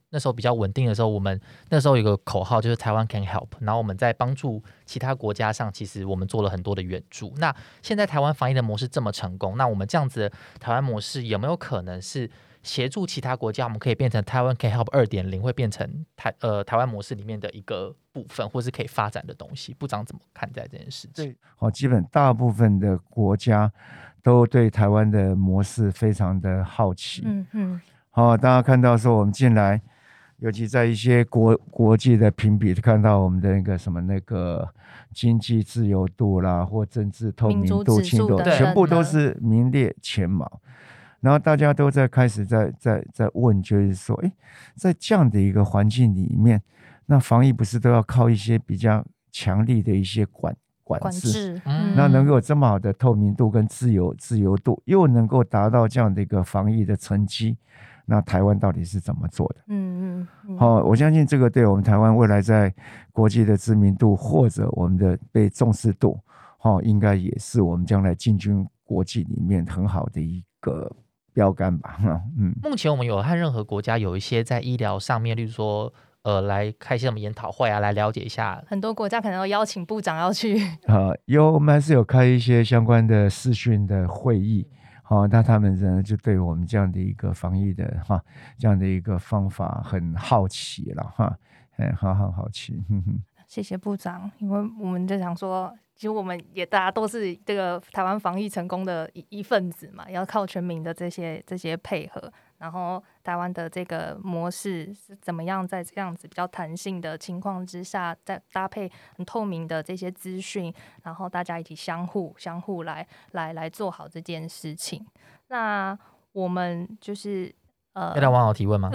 那时候比较稳定的时候，我们那时候有个口号就是台湾 can help， 然后我们在帮助其他国家上，其实我们做了很多的援助。那现在台湾防疫的模式这么成功，那我们这样子的台湾模式有没有可能是协助其他国家，我们可以变成台湾 can help 二点零，会变成台呃台湾模式里面的一个部分，或是可以发展的东西？部长怎么看待这件事情？ 对，哦，基本大部分的国家都对台湾的模式非常的好奇。 嗯嗯， 好、哦，大家看到说我们进来，尤其在一些国国际的评比，看到我们的那个什么那个经济自由度啦，或政治透明度、清度，全部都是名列前茅。然后大家都在开始在在在问，就是说，哎，在这样的一个环境里面，那防疫不是都要靠一些比较强力的一些管管制？管制嗯、那能够有这么好的透明度跟自由自由度，又能够达到这样的一个防疫的成绩，那台湾到底是怎么做的？嗯嗯，好、哦，我相信这个对我们台湾未来在国际的知名度或者我们的被重视度，哦，应该也是我们将来进军国际里面很好的一个标杆吧。嗯， 目前我们有和任何国家有一些在医疗上面，例如说呃，来开一些什么研讨会啊，来了解一下。 很多国家可能要邀请部长要去。 呃，有，我们还是有开一些相关的视讯的会议。好、哦，那他们呢就对我们这样的一个防疫的哈，这样的一个方法很好奇了哈，哎，好好好奇。哼哼， 谢谢部长，因为我们就想说，其实我们也大家都是这个台湾防疫成功的一一份子嘛，要靠全民的这些这些配合。然后台湾的这个模式是怎么样在这样子比较弹性的情况之下，再搭配很透明的这些资讯，然后大家一起相互相互来来来做好这件事情。那我们就是呃， 要让网友提问吗？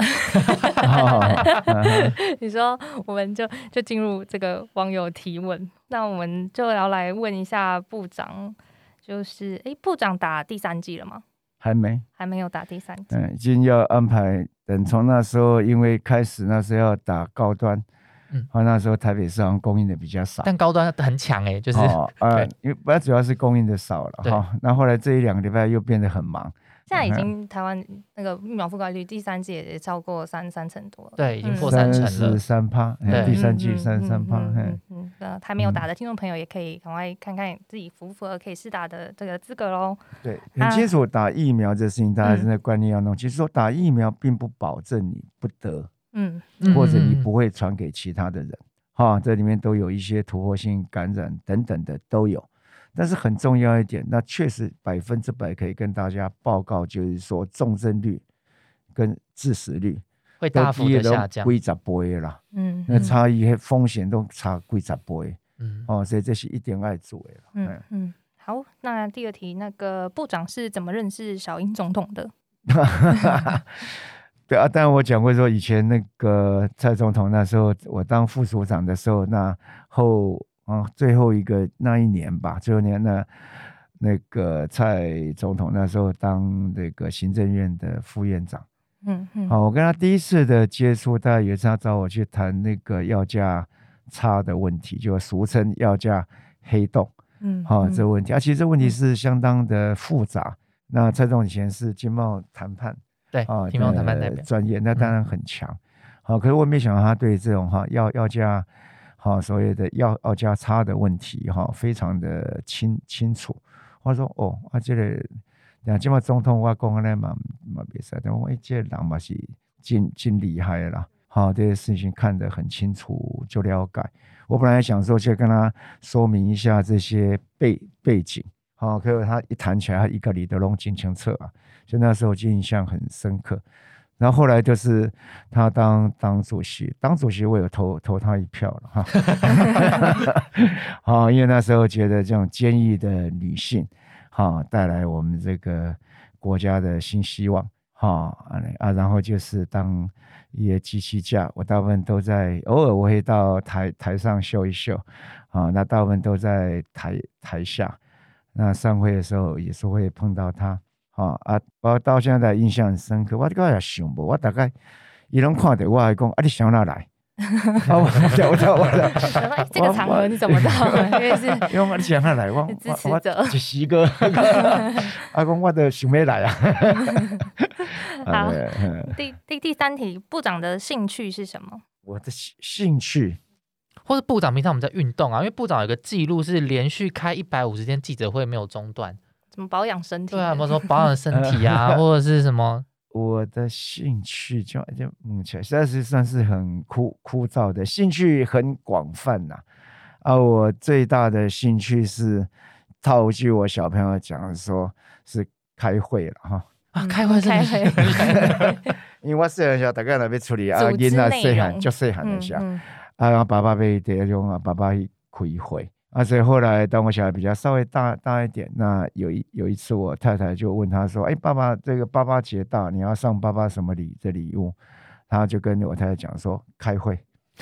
你说我们就就进入这个网友提问，那我们就要来问一下部长，就是哎，部长打第三剂了吗？ 还没， 还没有打第三剂。 嗯，已经要安排。等从那时候，因为开始那时候要打高端，嗯，啊，那时候台北市场供应的比较少， 但高端很强哎、欸，就是， 哦，呃，因为本来主要是供应的少了哈，那、哦、后来这一两个礼拜又变得很忙。 现在已经台湾那个疫苗覆盖率第三季也超过三三成多了， 对，已经破三成了， 三十三趴，第三季三十三趴， 嗯嗯嗯，还没有打的听众朋友也可以赶快看看自己符不符合可以施打的这个资格喽。 对，很清楚打疫苗这事情，大家真的观念要弄。其实说打疫苗并不保证你不得，嗯，或者你不会传给其他的人，哈，这里面都有一些突破性感染等等的都有。但是很重要一点，那确实百分之百可以跟大家报告，就是说重症率跟致死率会大幅的下降， 几十倍啦，嗯，那差异风险都差几十倍，嗯，哦，所以这是一定要做的， 嗯嗯。好，那第二题，那个部长是怎么认识小英总统的？ 对啊，当然我讲过说，以前那个蔡总统那时候我当副署长的时候，那后。啊，最后一个那一年吧，最后一年那那个蔡总统那时候当那个行政院的副院长，嗯嗯，好，我跟他第一次的接触，大概有一次他找我去谈那个药价差的问题，就俗称药价黑洞，嗯，好、哦，这个问题啊，其实这问题是相当的复杂。那蔡总统以前是经贸谈判， 对啊，经贸谈判代表专业，那当然很强。好、嗯，可是我没想到他对这种哈药药价。好，所谓的药药价差的问题，哈，非常的清清楚。我说哦，啊，这个两今嘛总统我讲咧嘛嘛别使，但我这个人嘛是真真厉害的啦。好，这些事情看得很清楚，就了解。我本来想说去跟他说明一下这些背背景，好，可是他一谈起来，他一个里的拢真清楚啊，所以那时候就印象很深刻。然后后来就是他当当主席，当主席我有投投他一票了哈，好，因为那时候觉得这种坚毅的女性，哈，带来我们这个国家的新希望，哈啊，然后就是当一些机器架，我大部分都在，偶尔我会到台台上秀一秀，啊，那大部分都在台台下，那上会的时候也是会碰到他。哦、啊！我到现在印象很深刻。我我也想无，我大概伊拢看到我还讲，啊，你想哪来？啊，我我我我， 这个场合你怎么到？因为是因为我你想哪来？我支持者一时个，啊，讲我都想要来啊。 好，第第第三题，部长的兴趣是什么？ 我的兴趣， 或者部长平常我们在运动啊，因为部长有个记录是连续开一百五十天记者会没有中断。 怎么保养身体？ 对啊，有没有说保养身体啊，或者是什么？ 我的兴趣就就目前实在是算是很枯枯燥的，兴趣很广泛呐、啊。啊，我最大的兴趣是套句我小朋友讲说，是开会了哈。 啊，开会是开会， 因为我细汉时候大概那边处理啊，囡仔细汉就细汉的时候，嗯嗯、啊，爸爸被第一种啊，爸爸去开会。啊，所以后来当我小孩比较稍微大大一点，那有一有一次我太太就问他说：“哎、欸，爸爸，这个爸爸节到，你要送爸爸什么礼的礼物？”他就跟我太太讲说：“开会。”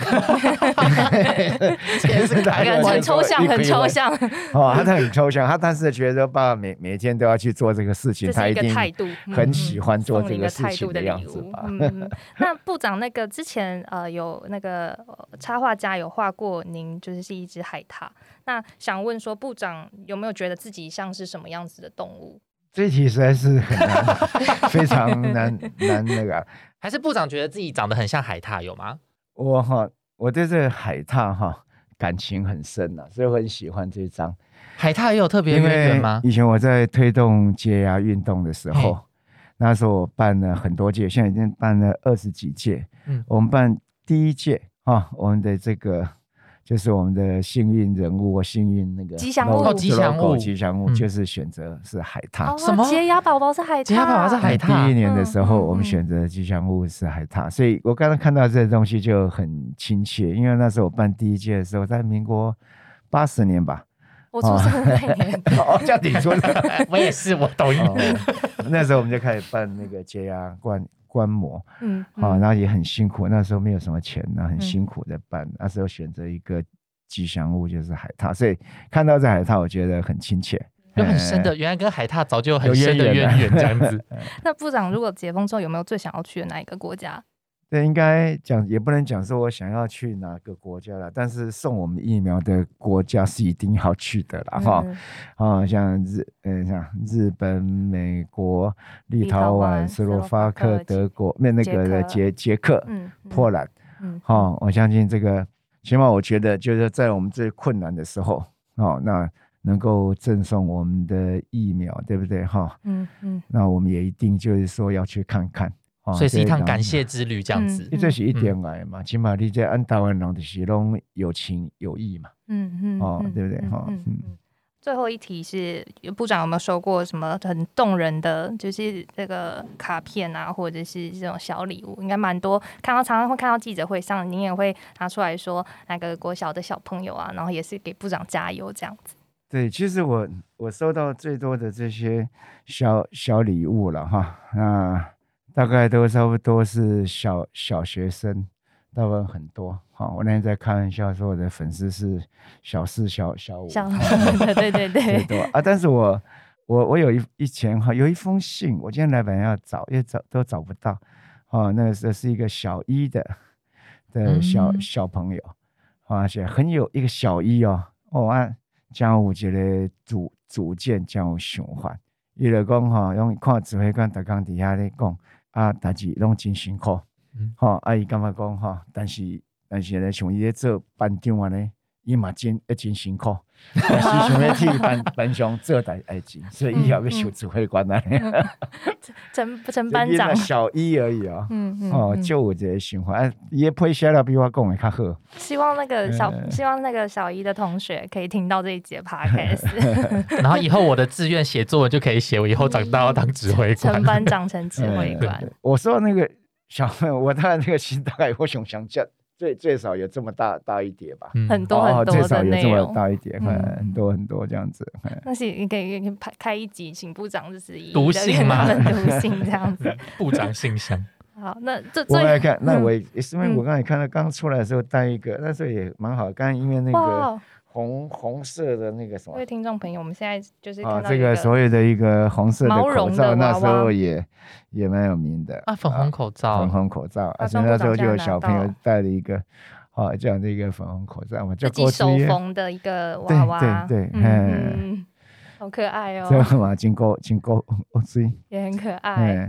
很抽象，很抽象。 哦，他很抽象，他但是觉得爸爸每每天都要去做这个事情，他一定很喜欢做这个事情的样子吧。 嗯嗯、那部长那个之前呃有那个插画家有画过您，就是是一只海獭。那想问说，部长有没有觉得自己像是什么样子的动物？ 这一题实在是很难，非常难难那个、啊。 还是部长觉得自己长得很像海獭，有吗？ 我哈，我对这个海獭哈感情很深呐、啊，所以我很喜欢这张。 海獭也有特别渊源吗？ 以前我在推动接牙运动的时候，那时候我办了很多届，现在已经办了二十几届。嗯，我们办第一届啊，我们的这个就是我们的幸运人物或幸运那个吉祥物， 吉祥物， 吉祥物就是选择是海獭。 哦、什么？洁牙宝宝是海獭？ 洁牙宝宝是海獭。 第一年的时候，我们选择吉祥物是海獭，所以我刚刚看到这东西就很亲切，因为那时候我办第一届的时候，在民国八十年吧。 我出生的那年。 哦，叫你说的，我也是，我抖音、哦。 那时候我们就开始办那个洁牙观观摩，嗯，好、哦，然后也很辛苦，那时候没有什么钱，然后很辛苦的办，嗯、那时候选择一个吉祥物就是海獭，所以看到这海獭，我觉得很亲切， 有很深的，原来跟海獭早就有很深的渊源这样子。 那部长如果解封之后，有没有最想要去的哪一个国家？ 对，应该讲也不能讲说我想要去哪个国家啦，但是送我们疫苗的国家是一定要去的啦，哈、嗯，哦，像日，呃，像日本、美国、立陶宛、斯洛伐克、德国，那那个的捷捷克、嗯、波兰，嗯，好、哦，我相信这个，起码我觉得就是在我们最困难的时候，哦，那能够赠送我们的疫苗，对不对，哈、哦，嗯嗯，那我们也一定就是说要去看看。 所以是一趟感谢之旅这样子， 这是一点来嘛，起码你在按台湾人就是拢有情有义嘛，嗯嗯，哦，对不对哈？嗯嗯。 最后一题是部长有没有收过什么很动人的，就是这个卡片啊，或者是这种小礼物？应该蛮多，看到常常会看到记者会上，您也会拿出来说那个国小的小朋友啊，然后也是给部长加油这样子。 对，其实我我收到最多的这些小小礼物了哈，那。大概都差不多是小小学生，大部分很多。好，我那天在开玩笑说我的粉丝是小四、小小五， 小对对对， 多啊。但是我我我有一以前哈有一封信，我今天来本来要找，也找都找不到。哦，那个是一个小一的的小、嗯、小朋友，而且很有一个小一哦，哦啊，将有一个主主见，将有想法。伊就讲吼，用看指挥官逐工伫遐咧讲。啊，代志拢真辛苦，嗯，吼、哦，啊，伊感觉讲吼，但是但是咧，像伊咧做班长安尼，伊嘛真一真辛苦，但是想要替班班长做代代志，所以伊要要受指挥官安尼。 陈陈班长小一而已哦，嗯嗯，哦，就有这个想法，伊配写了比我讲的较好。 希望那个小、嗯、希望那个小一的同学可以听到这一节 podcast， 然后以后我的志愿写作文就可以写，我以后长大要当指挥官， 陈班长成指挥官。 嗯、我说那个小朋友，我大概那个心大概我想想这最最少有这么大大一叠吧， 嗯、很多很多的内容， 最少有这么大一叠，嗯、很多很多这样子。 那是你可以你开开一集，请部长就是以读信吗？ 读信这样子， 部长信箱。 好，那这我来看，那我也是因为我刚才看到刚出来的时候带一个，那时候也蛮好。刚才因为那个红红色的那个什么， 各位听众朋友，我们现在就是看到、 啊、这个所谓的一个红色的口罩，那时候也也蛮有名的啊，粉红口罩， 啊、粉红口罩，而且、啊、那时候就有小朋友戴了一个。哦，这样的一个粉红口罩嘛， 自己手缝的一个娃娃， 对对对， 嗯，好可爱哦， 这嘛真够真够水， 也很可爱。嗯，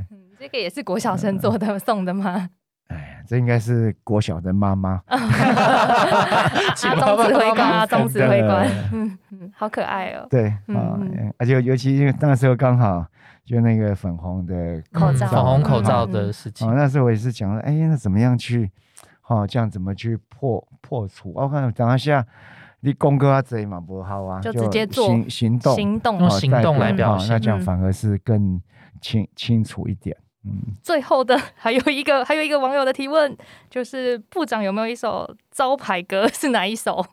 这个也是国小生做的、呃、送的吗？ 哎，这应该是国小的妈妈。 啊，宗祠会馆啊，宗祠会馆，嗯嗯，好可爱哦。 对啊、嗯，而且尤其那时候刚好就那个粉红的口罩， 粉红口罩的事情。 哦，那时候我也是讲了，哎，那怎么样去，哦，这样怎么去破破除？我看等一下。你功课啊这嘛不好啊， 就直接做行行动， 行动用行动来表现， 那这样反而是更清清楚一点。嗯， 最后的还有一个还有一个网友的提问，就是部长有没有一首招牌歌？是哪一首？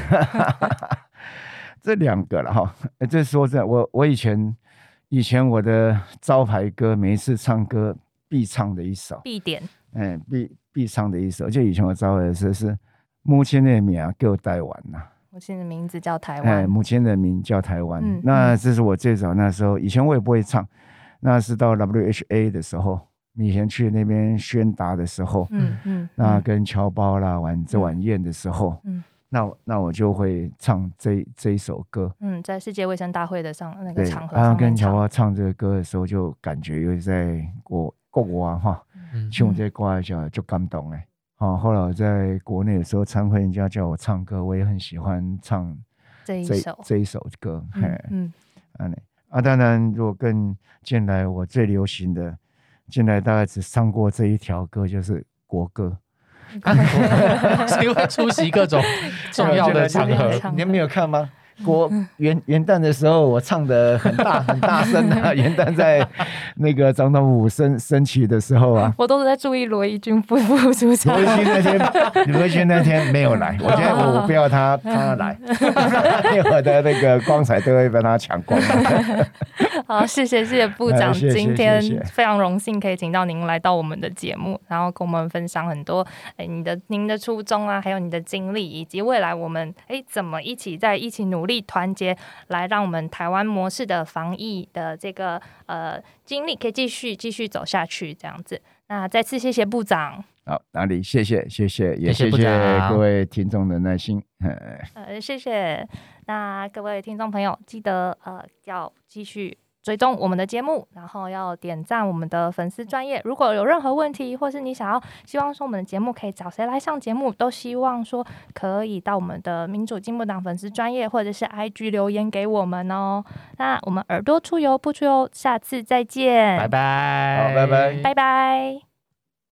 这两个了哈，这说真的，我我以前以前我的招牌歌，每一次唱歌必唱的一首， 必点， 嗯，必必唱的一首，就以前我招牌的是是母亲的名叫台湾呐。 母亲的名字叫台湾， 哎，母亲的名叫台湾。 嗯、 那这是我最早那时候，以前我也不会唱，那是到 W H A 的时候，以前去那边宣达的时候， 嗯嗯， 那跟侨胞啦玩这晚宴的时候，嗯，那那我就会唱这这一首歌。 嗯，在世界卫生大会的上那个场合上面唱， 然后跟侨胞唱这个歌的时候，就感觉又在国国外哈，唱这歌的时候就感动哎。哦，后来我在国内的时候参会，人家叫我唱歌，我也很喜欢唱这一首这一首歌。 嗯嗯，啊，当然，如果更近来，我最流行的，近来大概只唱过这一条歌，就是国歌。 是因为出席各种重要的场合， 你们没有看吗？国元元旦的时候，我唱的很大很大声啊！元旦在那个总统府升升旗的时候啊， 我都是在注意罗一军副副署长。 罗一军那天，罗一军那天没有来，我觉得我我不要他他来，因为我的那个光彩都会被他抢光。 好，谢谢谢谢部长，今天非常荣幸可以请到您来到我们的节目，然后跟我们分享很多哎你的您的初衷啊，还有你的经历，以及未来我们哎怎么一起在一起努力。团结来让我们台湾模式的防疫的这个呃经历可以继续继续走下去这样子。那再次谢谢部长。 好，哪里谢谢谢谢，也谢谢各位听众的耐心。 呃，谢谢。那各位听众朋友，记得呃要继续追踪我们的节目，然后要点赞我们的粉丝专页。如果有任何问题，或是你想要希望说我们的节目可以找谁来上节目，都希望说可以到我们的民主进步党粉丝专页或者是 I G 留言给我们哦。那我们耳朵出游不出游，下次再见， 拜拜， 好，拜拜， 拜拜。